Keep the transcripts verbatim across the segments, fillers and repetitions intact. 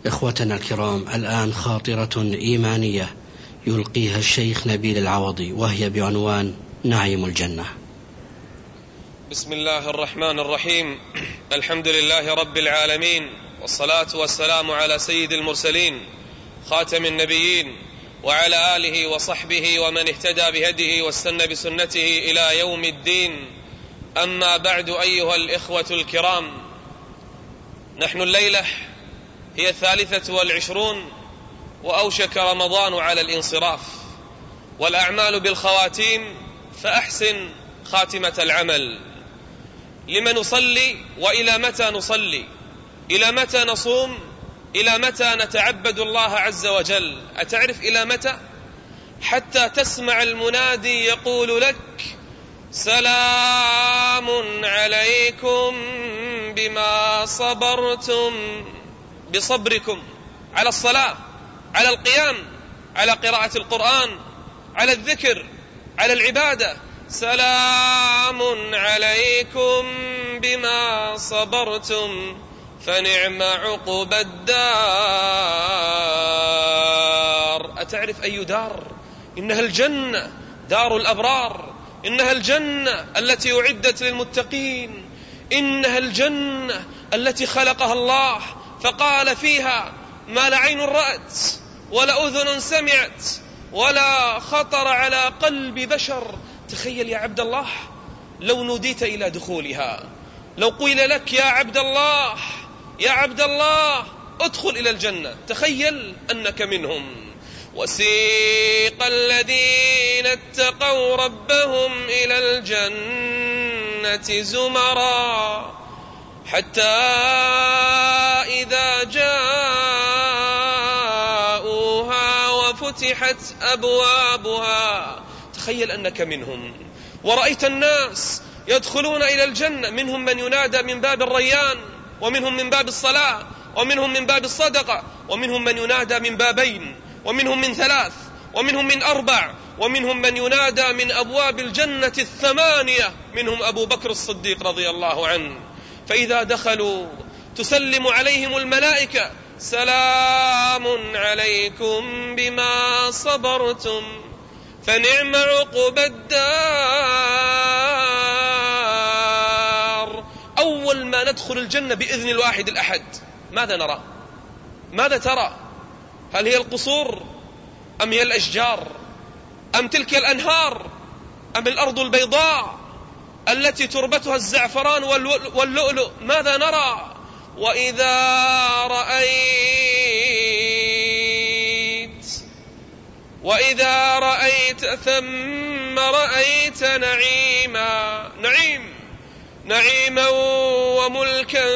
إخوتنا الكرام، الآن خاطرة إيمانية يلقيها الشيخ نبيل العوضي، وهي بعنوان نعيم الجنة. بسم الله الرحمن الرحيم. الحمد لله رب العالمين، والصلاة والسلام على سيد المرسلين خاتم النبيين، وعلى آله وصحبه ومن اهتدى بهديه واستنى بسنته إلى يوم الدين. أما بعد، أيها الإخوة الكرام، نحن الليلة هي الثالثة والعشرون، وأوشك رمضان على الانصراف، والأعمال بالخواتيم، فأحسن خاتمة العمل. لما نصلي وإلى متى نصلي؟ إلى متى نصوم؟ إلى متى نتعبد الله عز وجل؟ أتعرف إلى متى؟ حتى تسمع المنادي يقول لك: سلام عليكم بما صبرتم، بصبركم على الصلاة، على القيام، على قراءة القرآن، على الذكر، على العبادة. سلام عليكم بما صبرتم فنعم عقبى الدار. أتعرف أي دار؟ إنها الجنة، دار الأبرار، إنها الجنة التي أعدت للمتقين، إنها الجنة التي خلقها الله فقال فيها ما لا عين رأت ولا أذن سمعت ولا خطر على قلب بشر. تخيل يا عبد الله لو نوديت إلى دخولها، لو قيل لك يا عبد الله يا عبد الله ادخل إلى الجنة، تخيل أنك منهم. وسيق الذين اتقوا ربهم إلى الجنة زمرا حتى إذا جاءوها وفتحت أبوابها، تخيل أنك منهم. ورأيت الناس يدخلون إلى الجنة، منهم من ينادى من باب الريان، ومنهم من باب الصلاة، ومنهم من باب الصدقة، ومنهم من ينادى من بابين، ومنهم من ثلاث، ومنهم من أربع، ومنهم من ينادى من أبواب الجنة الثمانية، منهم أبو بكر الصديق رضي الله عنه. فإذا دخلوا تسلم عليهم الملائكة: سلام عليكم بما صبرتم فنعم عقبى الدار. أول ما ندخل الجنة بإذن الواحد الأحد ماذا نرى؟ ماذا ترى؟ هل هي القصور أم هي الأشجار أم تلك الأنهار أم الأرض البيضاء التي تربتها الزعفران واللؤلؤ؟ ماذا نرى؟ وإذا رأيت وإذا رأيت ثم رأيت نعيما نعيم نعيما وملكا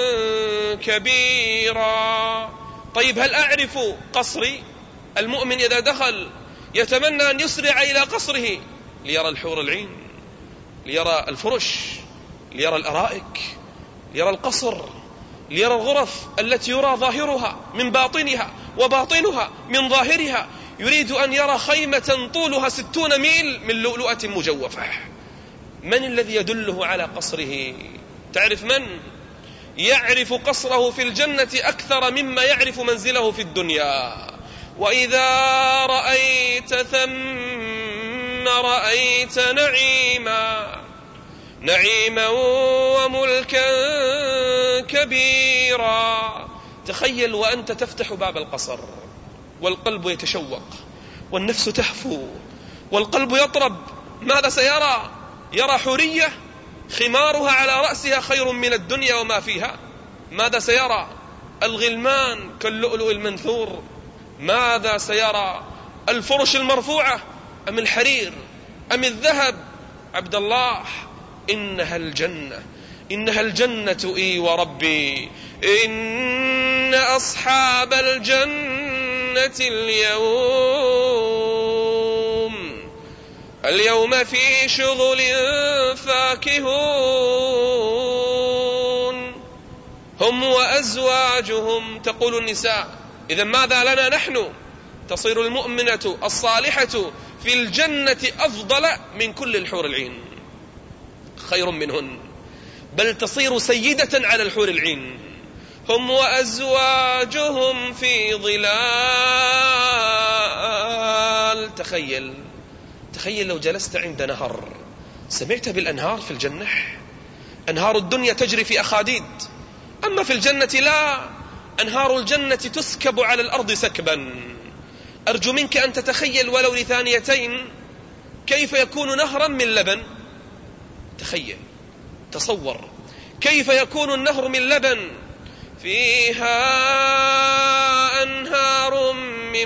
كبيرا. طيب، هل أعرف قصري؟ المؤمن إذا دخل يتمنى أن يسرع إلى قصره ليرى الحور العين، ليرى الفرش، ليرى الأرائك، ليرى القصر، ليرى الغرف التي يرى ظاهرها من باطنها وباطنها من ظاهرها. يريد أن يرى خيمة طولها ستون ميل من لؤلؤة مجوفة. من الذي يدله على قصره؟ تعرف من؟ يعرف قصره في الجنة أكثر مما يعرف منزله في الدنيا. وإذا رأيت ثم رأيت نعيما نعيما وملكا كبيرا. تخيل وأنت تفتح باب القصر والقلب يتشوق والنفس تهفو والقلب يطرب، ماذا سيرى؟ يرى حورية خمارها على رأسها خير من الدنيا وما فيها. ماذا سيرى؟ الغلمان كاللؤلؤ المنثور. ماذا سيرى؟ الفرش المرفوعة أم الحرير أم الذهب؟ عبد الله، إنها الجنة، إنها الجنة. إي وربي إن أصحاب الجنة اليوم اليوم في شغل فاكهون هم وأزواجهم. تقول النساء: إذا ماذا لنا نحن؟ تصير المؤمنة الصالحة في الجنة أفضل من كل الحور العين، خير منهن، بل تصير سيدة على الحور العين. هم وأزواجهم في ظلال. تخيل تخيل لو جلست عند نهر، سمعت بالأنهار في الجنة؟ أنهار الدنيا تجري في أخاديد، أما في الجنة لا، أنهار الجنة تسكب على الأرض سكبا. أرجو منك أن تتخيل ولو لثانيتين كيف يكون نهرا من لبن. تخيل، تصور كيف يكون النهر من لبن. فيها أنهار من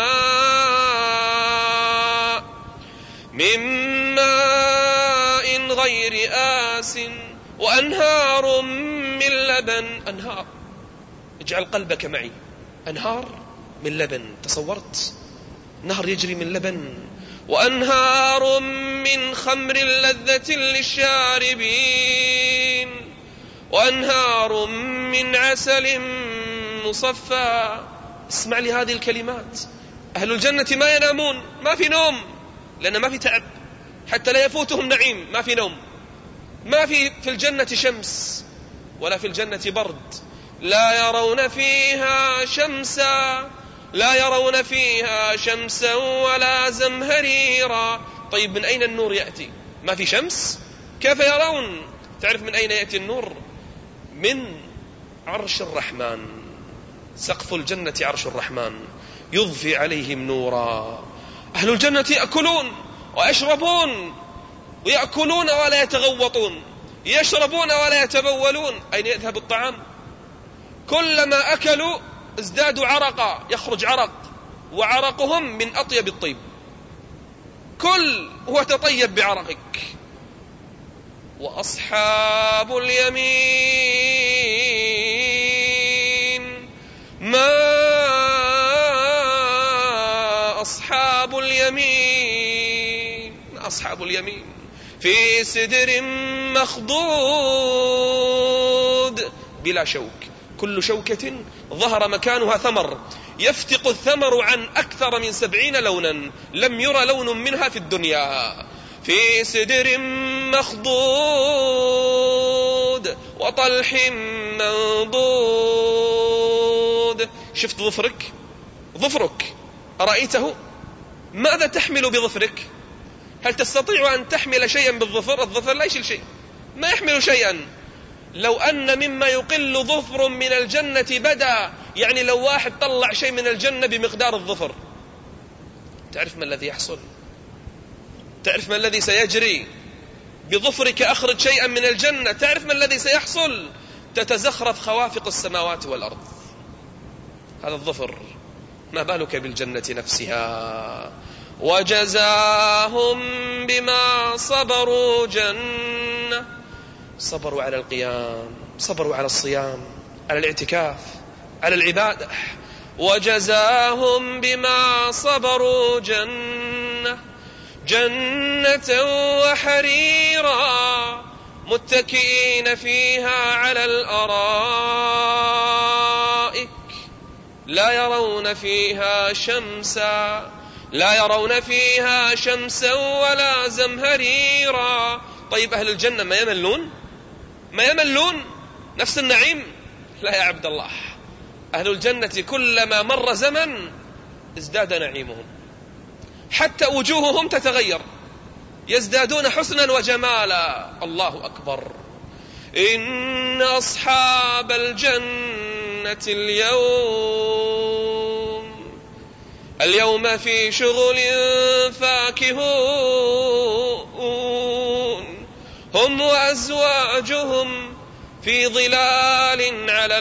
ماء من ماء غير آس وأنهار من لبن. أنهار، اجعل قلبك معي، أنهار من لبن. تصورت نهر يجري من لبن. وأنهار من خمر لذة للشاربين وأنهار من عسل مصفى. اسمع لي هذه الكلمات. أهل الجنة ما ينامون، ما في نوم، لأن ما في تعب، حتى لا يفوتهم نعيم. ما في نوم، ما في في الجنة شمس ولا في الجنة برد. لا يرون فيها شمسا لا يرون فيها شمسا ولا زمهريرا. طيب من أين النور يأتي؟ ما في شمس، كيف يرون؟ تعرف من أين يأتي النور؟ من عرش الرحمن. سقف الجنة عرش الرحمن يضفي عليهم نورا. أهل الجنة يأكلون ويشربون، ويأكلون ولا يتغوطون، يشربون ولا يتبولون. أين يذهب الطعام؟ كلما أكلوا ازدادوا عرقا، يخرج عرق، وعرقهم من أطيب الطيب. كل وتطيب بعرقك. وأصحاب اليمين ما أصحاب اليمين أصحاب اليمين في سدر مخضود بلا شوك. كل شوكة ظهر مكانها ثمر، يفتق الثمر عن أكثر من سبعين لونا لم يرى لون منها في الدنيا. في سدر مخضود وطلح منضود. شفت ظفرك؟ ظفرك أرأيته؟ ماذا تحمل بظفرك؟ هل تستطيع أن تحمل شيئا بالظفر؟ الظفر لا يشيل شيء، ما يحمل شيئا. لو أن مما يقل ظفر من الجنة بدا، يعني لو واحد طلع شيء من الجنة بمقدار الظفر، تعرف ما الذي يحصل؟ تعرف ما الذي سيجري؟ بظفرك أخرج شيئا من الجنة، تعرف ما الذي سيحصل؟ تتزخرف خوافق السماوات والأرض. هذا الظفر. ما بالك بالجنة نفسها؟ وجزاهم بما صبروا جنة. صبروا على القيام، صبروا على الصيام، على الاعتكاف، على العبادة. وجزاهم بما صبروا جنة جنة وحريرا متكئين فيها على الأرائك لا يرون فيها شمسا لا يرون فيها شمسا ولا زمهريرا. طيب أهل الجنة ما يملون؟ ما يملون نفس النعيم؟ لا يا عبد الله. أهل الجنة كلما مر زمن ازداد نعيمهم، حتى وجوههم تتغير، يزدادون حسنا وجمالا. الله أكبر. إن أصحاب الجنة اليوم اليوم في شغل فاكهون هم وأزواجهم في ظلال على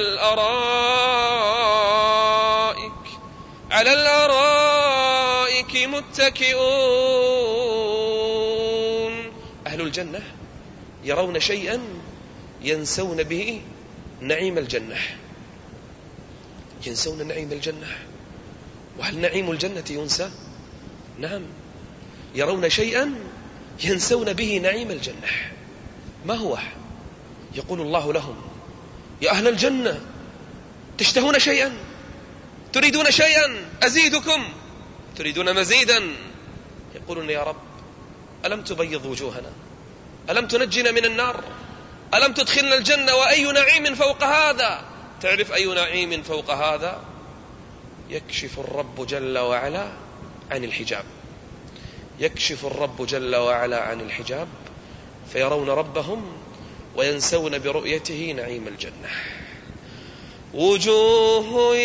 الأرائك على الأرائك متكئون. أهل الجنة يرون شيئا ينسون به نعيم الجنة، ينسون نعيم الجنة. وهل نعيم الجنة ينسى؟ نعم، يرون شيئا ينسون به نعيم الجنة. ما هو؟ يقول الله لهم: يا أهل الجنة تشتهون شيئا؟ تريدون شيئا؟ أزيدكم؟ تريدون مزيدا؟ يقولون: يا رب ألم تبيض وجوهنا؟ ألم تنجنا من النار؟ ألم تدخلنا الجنة؟ وأي نعيم فوق هذا؟ تعرف أي نعيم فوق هذا؟ يكشف الرب جل وعلا عن الحجاب، يكشف الرب جل وعلا عن الحجاب فيرون ربهم وينسون برؤيته نعيم الجنة. وجوه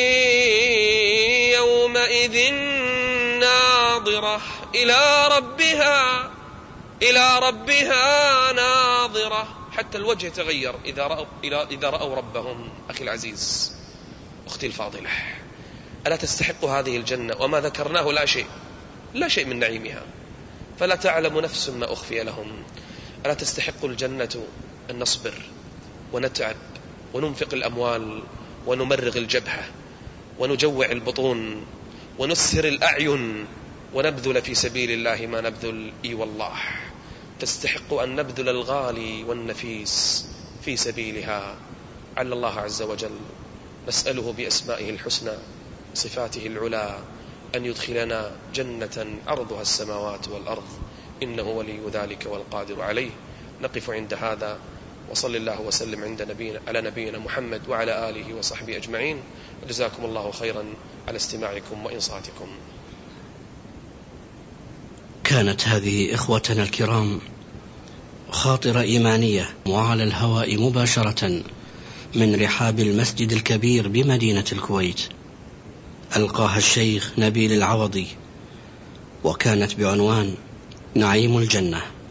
يومئذ ناظرة إلى ربها إلى ربها ناظرة، حتى الوجه يتغير إذا رأوا, إذا رأوا ربهم. أخي العزيز، أختي الفاضلة، ألا تستحق هذه الجنة وما ذكرناه لا شيء لا شيء من نعيمها؟ فلا تعلم نفس ما أخفي لهم. ألا تستحق الجنة أن نصبر ونتعب وننفق الأموال ونمرغ الجبهة ونجوع البطون ونسهر الأعين ونبذل في سبيل الله ما نبذل؟ إي والله تستحق أن نبذل الغالي والنفيس في سبيلها. على الله عز وجل نسأله بأسمائه الحسنى صفاته العلى أن يدخلنا جنة عرضها السماوات والأرض، إنه ولي ذلك والقادر عليه. نقف عند هذا، وصل الله وسلم عند نبينا على نبينا محمد وعلى آله وصحبه أجمعين، وجزاكم الله خيرا على استماعكم وإنصاتكم. كانت هذه إخوتنا الكرام خاطرة إيمانية وعلى الهواء مباشرة من رحاب المسجد الكبير بمدينة الكويت، ألقاها الشيخ نبيل العوضي، وكانت بعنوان نعيم الجنة.